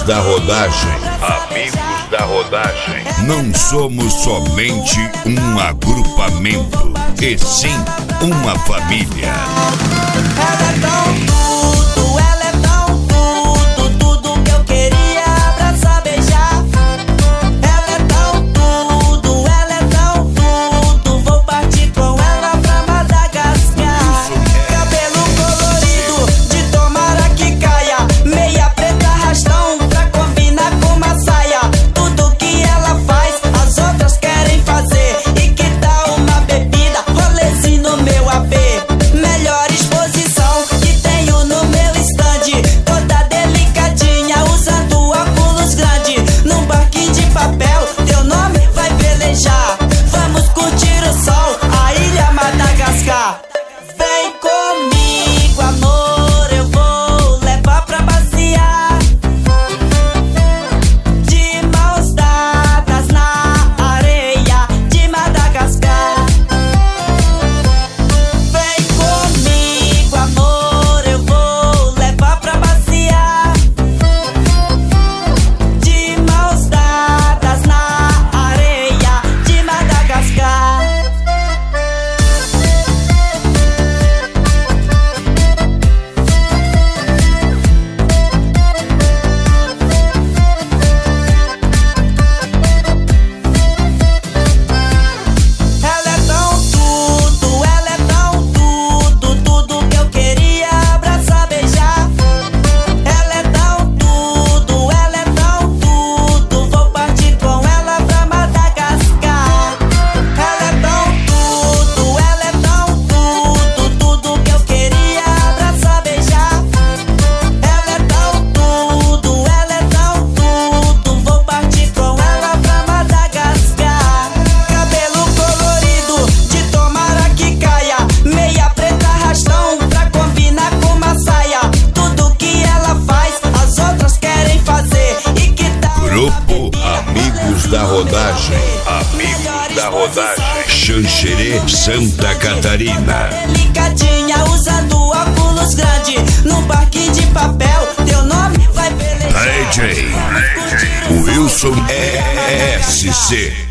da rodagem. Amigos da rodagem. Não somos somente um agrupamento, e sim uma família. Ela é tão tudo, ela é tão tudo, tudo que eu queria abraçar, beijar. Ela é tão tudo, ela é tão tudo, vou partir com ela pra Madagascar. Cabelo colorido, de tomara que caia, meia preta, arrastão pra combinar com uma saia. Tudo que ela faz, as outras querem fazer. E que tal uma bebida, rolezinho no meu AP? Melhor exposição que tenho no meu stand, toda delicadinha, usando óculos grande. Num barquinho de papel, teu nome vai velejar. Vamos curtir o sol, a ilha Madagascar. Vem comigo, amor, eu vou levar pra passear, de mãos dadas na areia de Madagascar. Vem comigo, amor, eu vou levar pra passear, de mãos dadas na areia de Madagascar. Ela é tão tudo, ela é tão tudo, tudo que eu queria abraçar, beijar. Ela é tão tudo, ela é tão tudo, vou partir com ela pra Madagascar. Ela é tão tudo, ela é tão tudo, tudo que eu queria abraçar, beijar. Ela é tão tudo, ela é tão tudo, vou partir com ela pra Madagascar. Cabelo colorido, de tomara que caia, meia preta, arrastão pra combinar com uma saia. Tudo que ela faz, as outras querem fazer. E que tal Grupo Amigos da Rodagem. Amigos da Rodagem. Xanxerê, Santa Catarina. delicadinha, usando óculos grande, num barquinho de papel, teu nome vai velejar. DJ Wilson SC.